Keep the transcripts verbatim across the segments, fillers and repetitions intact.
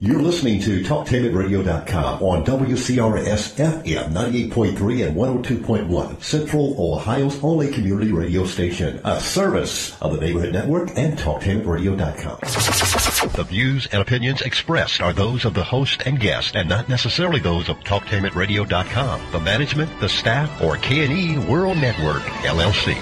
You're listening to talk tainment radio dot com on W C R S F M ninety-eight point three and one oh two point one, Central Ohio's only community radio station, a service of the Neighborhood Network and talk tainment radio dot com. The views and opinions expressed are those of the host and guest and not necessarily those of talk tainment radio dot com, the management, the staff, or K and E World Network, L L C.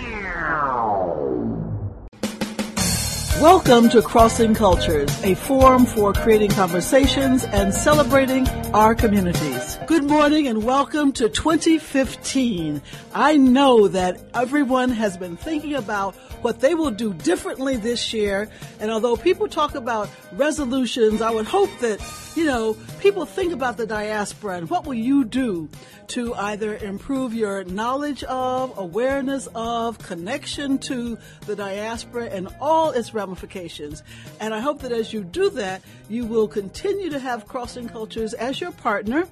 Welcome to Crossing Cultures, a forum for creating conversations and celebrating our communities. Good morning and welcome to twenty fifteen. I know that everyone has been thinking about what they will do differently this year. And although people talk about resolutions, I would hope that, you know, people think about the diaspora and what will you do to either improve your knowledge of, awareness of, connection to the diaspora and all its ramifications. And I hope that as you do that, you will continue to have Crossing Cultures as your partner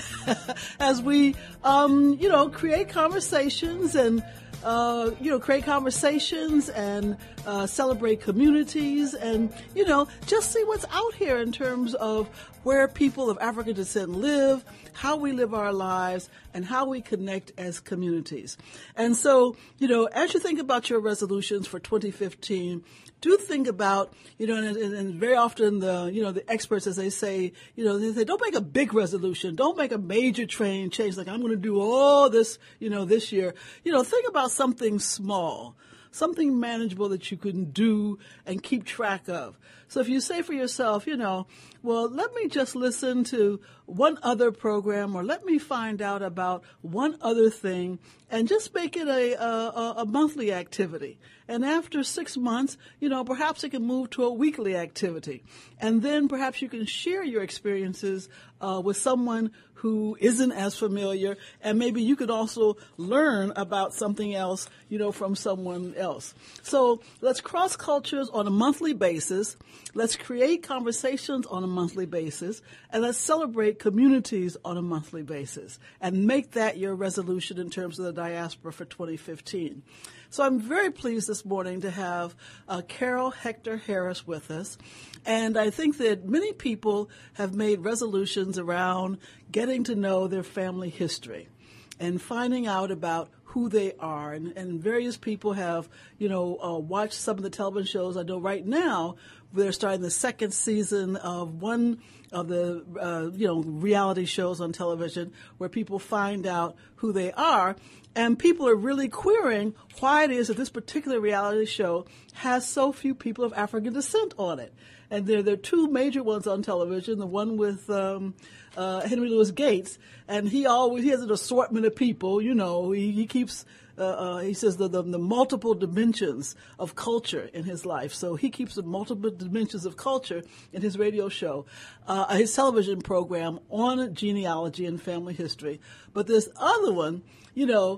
as we, um, you know, create conversations and Uh, you know, create conversations and uh, celebrate communities and, you know, just see what's out here in terms of where people of African descent live, how we live our lives, and how we connect as communities. And so, you know, as you think about your resolutions for twenty fifteen, do think about, you know, and, and very often the, you know, the experts, as they say, you know, they say, don't make a big resolution. Don't make a major train change like I'm going to do all this, you know, this year. You know, think about something small, something manageable that you can do and keep track of. So if you say for yourself, you know, well, let me just listen to one other program or let me find out about one other thing and just make it a, a, a monthly activity. And after six months, you know, perhaps it can move to a weekly activity. And then perhaps you can share your experiences uh, with someone who isn't as familiar, and maybe you could also learn about something else, you know, from someone else. So let's cross cultures on a monthly basis. Let's create conversations on a monthly basis, and let's celebrate communities on a monthly basis, and make that your resolution in terms of the diaspora for twenty fifteen. So I'm very pleased this morning to have uh, Carol Hector Harris with us. And I think that many people have made resolutions around getting to know their family history and finding out about who they are. And, and various people have, you know, uh, watched some of the television shows. I know right now they're starting the second season of one of the, uh, you know, reality shows on television where people find out who they are. And people are really querying why it is that this particular reality show has so few people of African descent on it. And there, there are two major ones on television, the one with um, uh, Henry Louis Gates, and he always he has an assortment of people, you know, he, he keeps, uh, uh, he says the, the, the multiple dimensions of culture in his life. So he keeps the multiple dimensions of culture in his radio show, uh, his television program on genealogy and family history. But this other one, you know,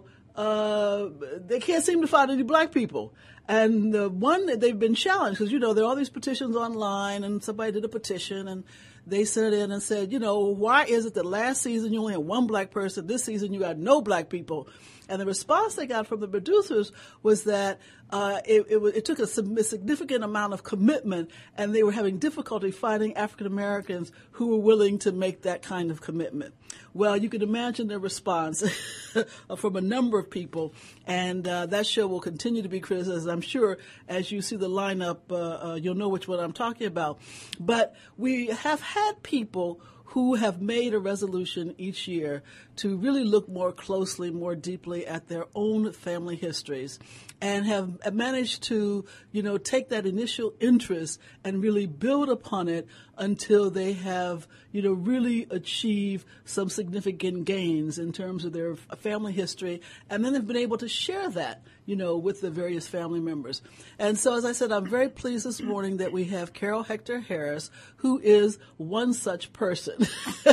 uh, they can't seem to find any black people. And the one that they've been challenged, because, you know, there are all these petitions online, and somebody did a petition, and they sent it in and said, you know, why is it that last season you only had one black person, this season you got no black people? And the response they got from the producers was that uh, it, it, it took a significant amount of commitment, and they were having difficulty finding African Americans who were willing to make that kind of commitment. Well, you can imagine the response from a number of people, and uh, that show will continue to be criticized. I'm sure as you see the lineup, uh, uh, you'll know which one I'm talking about. But we have had people who have made a resolution each year to really look more closely, more deeply at their own family histories, and have managed to, you know, take that initial interest and really build upon it until they have, you know, really achieved some significant gains in terms of their family history, and then they've been able to share that, you know, with the various family members. And so, as I said, I'm very pleased this morning that we have Carol Hector Harris, who is one such person.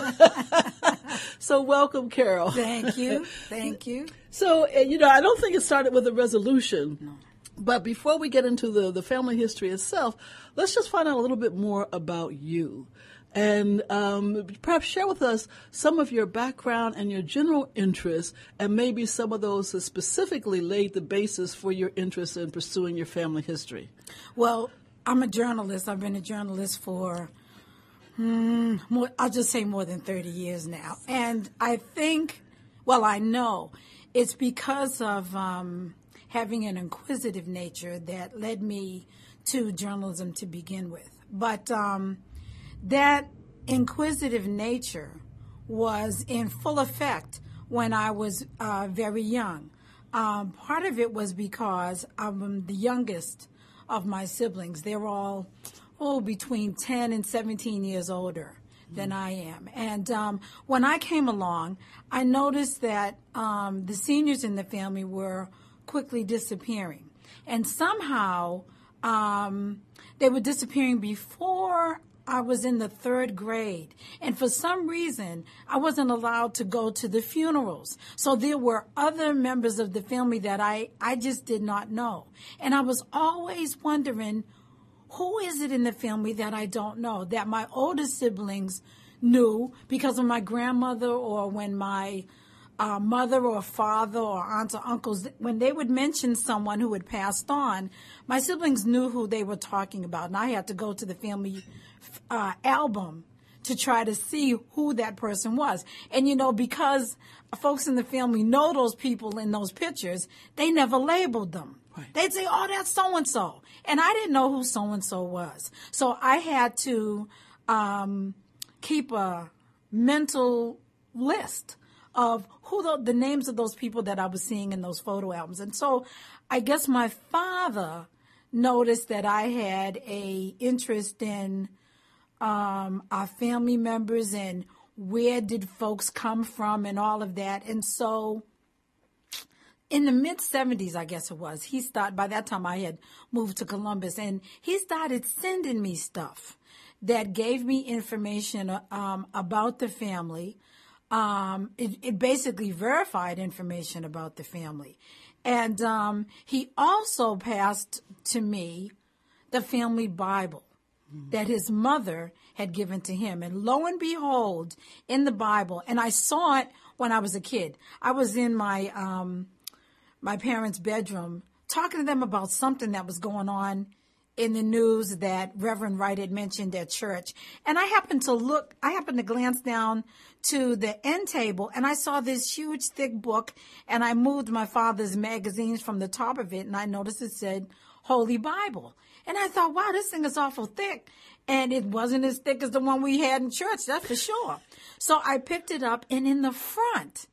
So welcome, Carol. Thank you. Thank you. So, you know, I don't think it started with a resolution. No. But before we get into the, the family history itself, let's just find out a little bit more about you. And um, perhaps share with us some of your background and your general interests, and maybe some of those that specifically laid the basis for your interest in pursuing your family history. Well, I'm a journalist. I've been a journalist for Mm, more, I'll just say more than thirty years now. And I think, well, I know it's because of um, having an inquisitive nature that led me to journalism to begin with. But um, that inquisitive nature was in full effect when I was uh, very young. Um, part of it was because I'm the youngest of my siblings. They're all, oh, between ten and seventeen years older than I am. And um, when I came along, I noticed that um, the seniors in the family were quickly disappearing. And somehow um, they were disappearing before I was in the third grade. And for some reason, I wasn't allowed to go to the funerals. So there were other members of the family that I, I just did not know. And I was always wondering, who is it in the family that I don't know, that my older siblings knew because of my grandmother, or when my uh, mother or father or aunts or uncles, when they would mention someone who had passed on, my siblings knew who they were talking about. And I had to go to the family uh, album to try to see who that person was. And, you know, because folks in the family know those people in those pictures, they never labeled them. Right. They'd say, oh, that's so-and-so. And I didn't know who so-and-so was. So I had to um, keep a mental list of who the, the names of those people that I was seeing in those photo albums. And so I guess my father noticed that I had a interest in um, our family members and where did folks come from and all of that. And so in the mid seventies, I guess it was, he started, by that time I had moved to Columbus, and he started sending me stuff that gave me information um, about the family. Um, it, it basically verified information about the family. And um, he also passed to me the family Bible mm-hmm. that his mother had given to him. And lo and behold, in the Bible, and I saw it when I was a kid. I was in my um, my parents' bedroom talking to them about something that was going on in the news that Reverend Wright had mentioned at church. And I happened to look, I happened to glance down to the end table, and I saw this huge, thick book, and I moved my father's magazines from the top of it, and I noticed it said Holy Bible. And I thought, wow, this thing is awful thick. And it wasn't as thick as the one we had in church, that's for sure. So I picked it up, and in the front,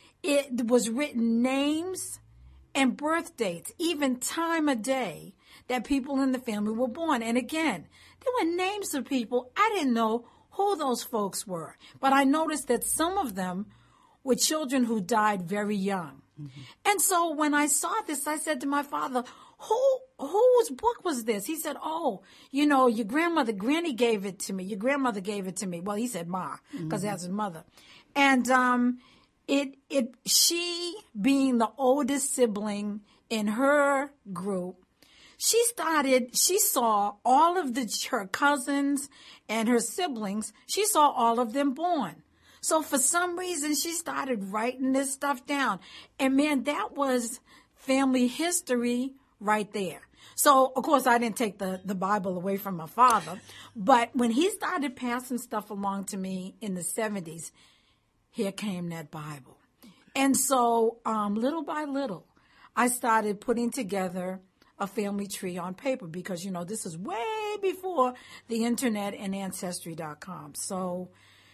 it was written names and birth dates, even time of day that people in the family were born. And again, there were names of people. I didn't know who those folks were, but I noticed that some of them were children who died very young. Mm-hmm. And so when I saw this, I said to my father, who, whose book was this? He said, oh, you know, your grandmother, Granny gave it to me. Your grandmother gave it to me. Well, he said Ma, because mm-hmm. that's his mother. And, um, It, it, she being the oldest sibling in her group, she started, she saw all of the, her cousins and her siblings, she saw all of them born. So for some reason, she started writing this stuff down. And man, that was family history right there. So, of course, I didn't take the, the Bible away from my father. But when he started passing stuff along to me in the seventies, here came that Bible. And so um, little by little, I started putting together a family tree on paper because, you know, this is way before the internet and Ancestry dot com. So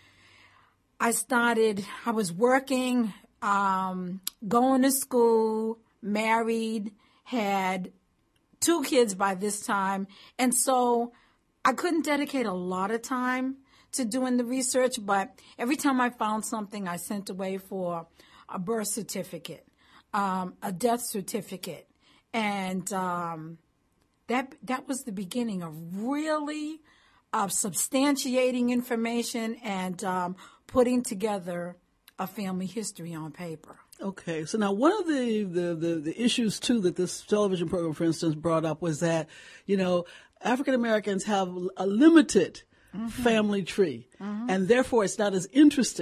I started, I was working, um, going to school, married, had two kids by this time. And so I couldn't dedicate a lot of time to doing the research, but every time I found something, I sent away for a birth certificate, um, a death certificate. And um, that that was the beginning of really uh, substantiating information and um, putting together a family history on paper. Okay, so now one of the, the, the, the issues, too, that this television program, for instance, brought up was that, you know, African Americans have a limited mm-hmm. family tree, mm-hmm. and therefore it's not as interesting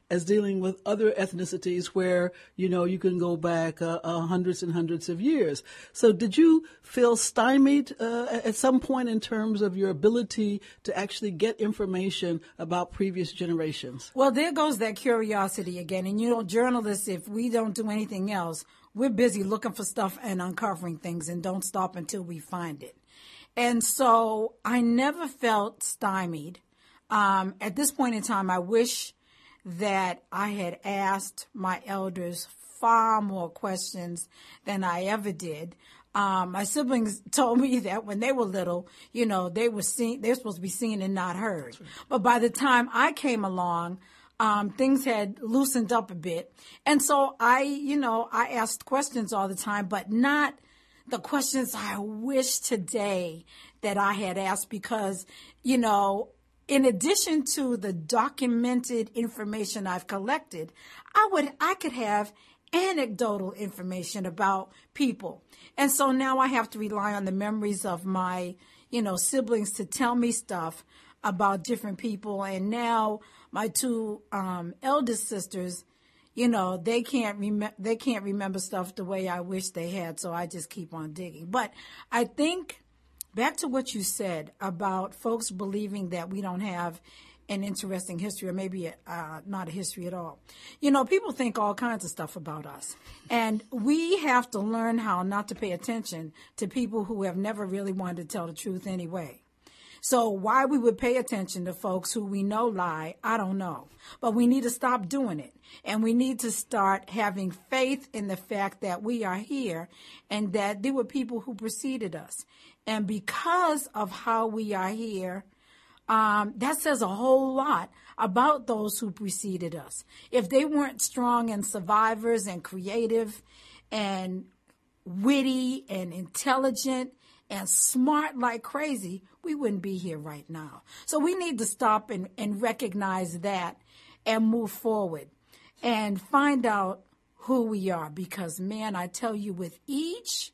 as dealing with other ethnicities where, you know, you can go back uh, uh, hundreds and hundreds of years. So did you feel stymied uh, at some point in terms of your ability to actually get information about previous generations? Well, there goes that curiosity again. And, you know, journalists, if we don't do anything else, we're busy looking for stuff and uncovering things and don't stop until we find it. And so I never felt stymied. Um, at this point in time, I wish that I had asked my elders far more questions than I ever did. Um, my siblings told me that when they were little, you know, they were seen, they were supposed to be seen and not heard. But by the time I came along, um, things had loosened up a bit. And so I, you know, I asked questions all the time, but not the questions I wish today that I had asked because, you know, in addition to the documented information I've collected, I would I could have anecdotal information about people. And so now I have to rely on the memories of my, you know, siblings to tell me stuff about different people. And now my two um, eldest sisters, you know, they can't rem- they can't remember stuff the way I wish they had, so I just keep on digging. But I think back to what you said about folks believing that we don't have an interesting history or maybe uh, not a history at all. You know, people think all kinds of stuff about us. And we have to learn how not to pay attention to people who have never really wanted to tell the truth anyway. So why we would pay attention to folks who we know lie, I don't know. But we need to stop doing it. And we need to start having faith in the fact that we are here and that there were people who preceded us. And because of how we are here, um, that says a whole lot about those who preceded us. If they weren't strong and survivors and creative and witty and intelligent and smart like crazy, we wouldn't be here right now. So we need to stop and, and recognize that and move forward and find out who we are. Because, man, I tell you, with each,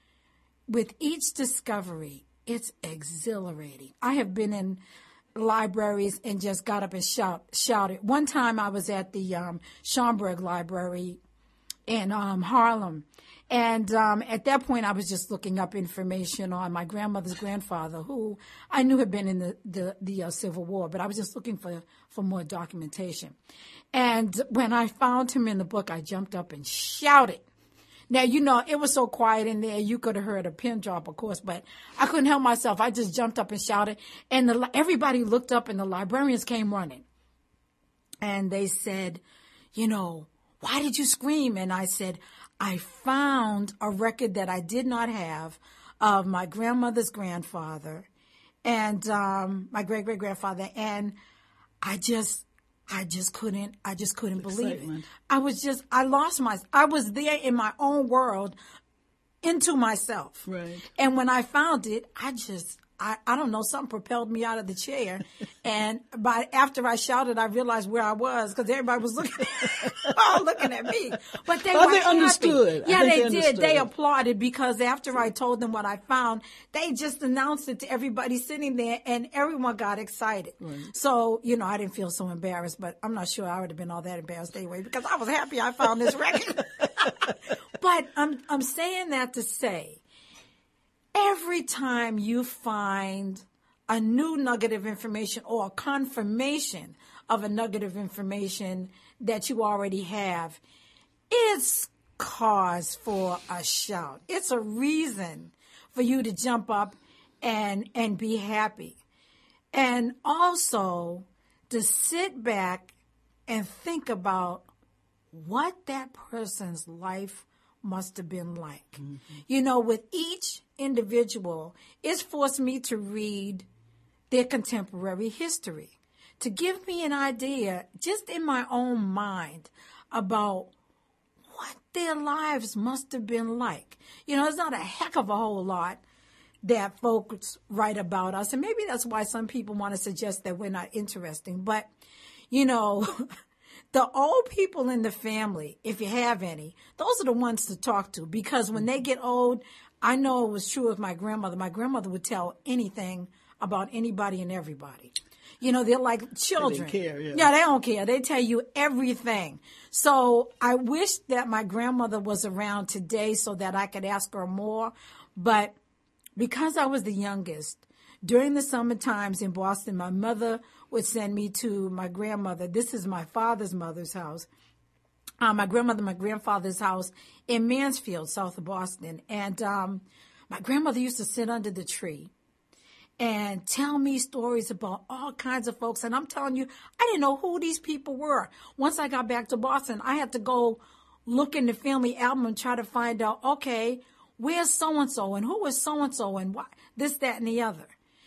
with each discovery, it's exhilarating. I have been in libraries and just got up and shout, shouted. One time I was at the um, Schomburg Library in um, Harlem. And um, at that point, I was just looking up information on my grandmother's grandfather, who I knew had been in the the, the uh, Civil War, but I was just looking for, for more documentation. And when I found him in the book, I jumped up and shouted. Now, you know, it was so quiet in there, you could have heard a pin drop, of course, but I couldn't help myself. I just jumped up and shouted. And the, everybody looked up, and the librarians came running. And they said, you know, why did you scream? And I said, I found a record that I did not have of my grandmother's grandfather and um, my great-great-grandfather, and I just, I just couldn't, I just couldn't believe it. I was just, I lost my, I was there in my own world, into myself. Right. And when I found it, I just, I, I don't know, something propelled me out of the chair. And by after I shouted, I realized where I was because everybody was looking, all looking at me. But they well, were they happy. understood. Yeah, they, they, they did. understood. They applauded because after I told them what I found, they just announced it to everybody sitting there, and everyone got excited. Right. So, you know, I didn't feel so embarrassed, but I'm not sure I would have been all that embarrassed anyway because I was happy I found this record. But I'm I'm saying that to say, every time you find a new nugget of information or a confirmation of a nugget of information that you already have, it's cause for a shout. It's a reason for you to jump up and and be happy. And also to sit back and think about what that person's life must have been like. Mm-hmm. You know, with each individual, it's forced me to read their contemporary history to give me an idea just in my own mind about what their lives must have been like. You know, it's not a heck of a whole lot that folks write about us. And maybe that's why some people want to suggest that we're not interesting. But, you know, the old people in the family, if you have any, those are the ones to talk to. Because when they get old, I know it was true of my grandmother. My grandmother would tell anything about anybody and everybody. You know, they're like children. They didn't care, yeah. Yeah, they don't care. They tell you everything. So I wish that my grandmother was around today so that I could ask her more. But because I was the youngest, during the summer times in Boston, my mother would send me to my grandmother. This is my father's mother's house. Uh, my grandmother, my grandfather's house in Mansfield, south of Boston. And um, my grandmother used to sit under the tree and tell me stories about all kinds of folks. And I'm telling you, I didn't know who these people were. Once I got back to Boston, I had to go look in the family album and try to find out, okay, where's so-and-so and who is so-and-so and why, this, that, and the other.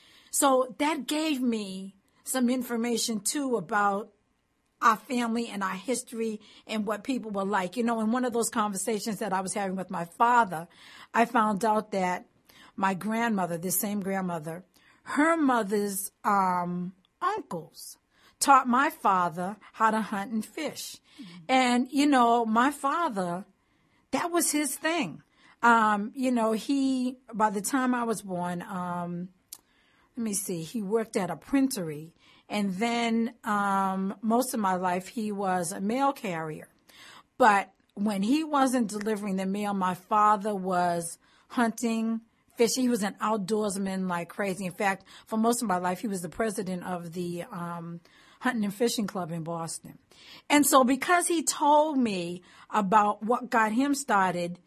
So that gave me some information, too, about our family and our history and what people were like. You know, in one of those conversations that I was having with my father, I found out that my grandmother, this same grandmother, her mother's um, uncles taught my father how to hunt and fish. Mm-hmm. And, you know, my father, that was his thing. Um, you know, he, by the time I was born, um, let me see, he worked at a printery. And then um, most of my life, he was a mail carrier. But when he wasn't delivering the mail, my father was hunting, fishing. He was an outdoorsman like crazy. In fact, for most of my life, he was the president of the um, Hunting and Fishing Club in Boston. And so because he told me about what got him started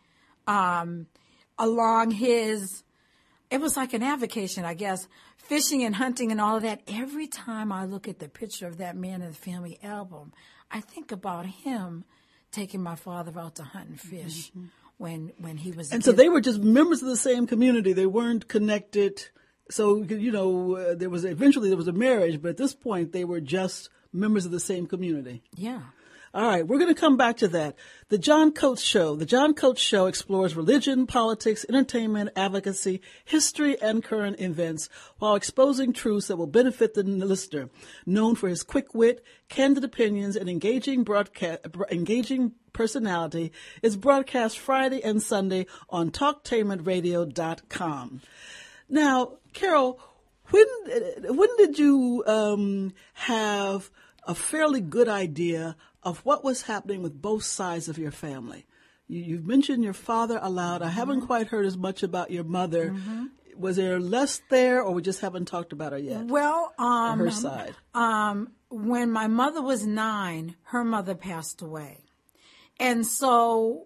um, along his, it was like an avocation, I guess, fishing and hunting and all of that. Every time I look at the picture of that man in the family album, I think about him taking my father out to hunt and fish mm-hmm. when when he was. And so they were just members of the same community. They weren't connected. So, you know, uh, there was eventually there was a marriage, but at this point they were just members of the same community. Yeah. All right, we're going to come back to that. The John Coates Show. The John Coates Show explores religion, politics, entertainment, advocacy, history, and current events while exposing truths that will benefit the listener. Known for his quick wit, candid opinions, and engaging broadcast, engaging personality, is broadcast Friday and Sunday on talktainment radio dot com. Now, Carol, when when did you um, have a fairly good idea of what was happening with both sides of your family? You, you've mentioned your father aloud. I haven't quite heard as much about your mother. Mm-hmm. Was there less there, or we just haven't talked about her yet? Well, um, her side. Um, when my mother was nine, her mother passed away. And so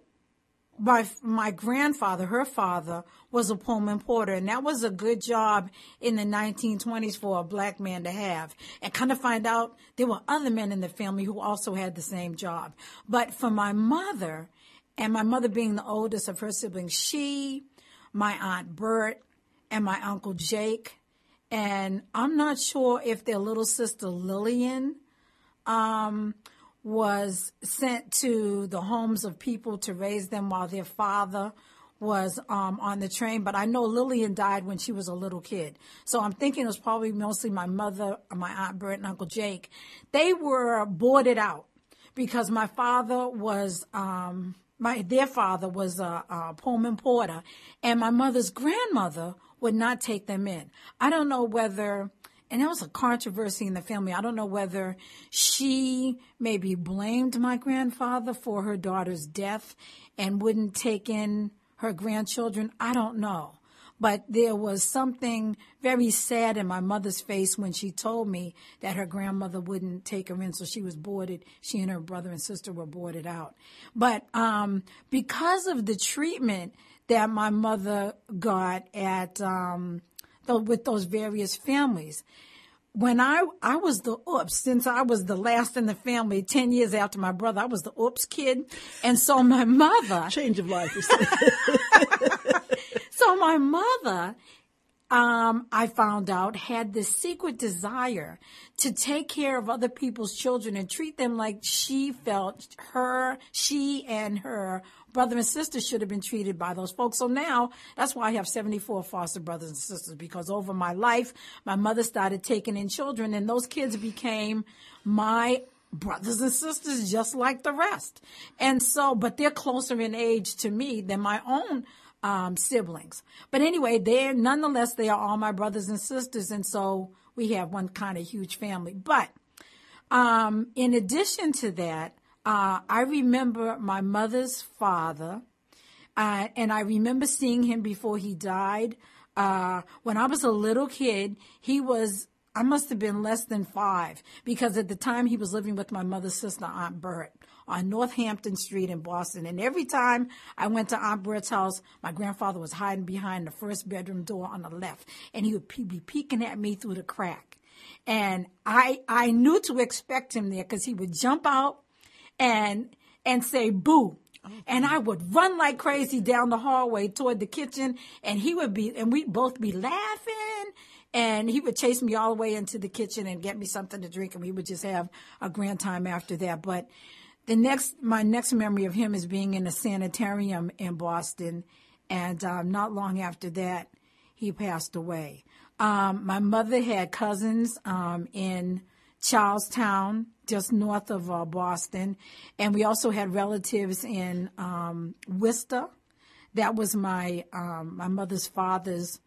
my my grandfather, her father, was a Pullman porter, and that was a good job in the nineteen twenties for a black man to have. And kind of find out there were other men in the family who also had the same job. But for my mother, and my mother being the oldest of her siblings, she, my Aunt Bert, and my Uncle Jake, and I'm not sure if their little sister Lillian um, was sent to the homes of people to raise them while their father was um, on the train. But I know Lillian died when she was a little kid. So I'm thinking it was probably mostly my mother, my Aunt Bert, and Uncle Jake. They were boarded out because my father was, um, my their father was a, a Pullman porter, and my mother's grandmother would not take them in. I don't know whether... And there was a controversy in the family. I don't know whether she maybe blamed my grandfather for her daughter's death and wouldn't take in her grandchildren. I don't know. But there was something very sad in my mother's face when she told me that her grandmother wouldn't take her in, so she was boarded. She and her brother and sister were boarded out. But um, because of the treatment that my mother got at um, the, with those various families, when I I was the oops, since I was the last in the family, ten years after my brother, I was the oops kid. And so my mother... Change of life. So my mother, um, I found out, had this secret desire to take care of other people's children and treat them like she felt her, she and her brother and sister should have been treated by those folks. So now that's why I have seventy-four foster brothers and sisters, because over my life, my mother started taking in children, and those kids became my brothers and sisters just like the rest. And so, but they're closer in age to me than my own um, siblings. But anyway, they're nonetheless, they are all my brothers and sisters. And so we have one kind of huge family. But um, in addition to that, uh, I remember my mother's father, uh, and I remember seeing him before he died. Uh, when I was a little kid, he was, I must have been less than five, because at the time he was living with my mother's sister, Aunt Bert, on Northampton Street in Boston. And every time I went to Aunt Bert's house, my grandfather was hiding behind the first bedroom door on the left, and he would pe- be peeking at me through the crack. And I I knew to expect him there, because he would jump out and and say, boo. And I would run like crazy down the hallway toward the kitchen, and he would be, and we'd both be laughing, and he would chase me all the way into the kitchen and get me something to drink, and we would just have a grand time after that. But the next, my next memory of him is being in a sanitarium in Boston, and um, not long after that, he passed away. Um, my mother had cousins um, in Charlestown, just north of uh, Boston. And we also had relatives in um, Worcester. That was my um, my mother's father's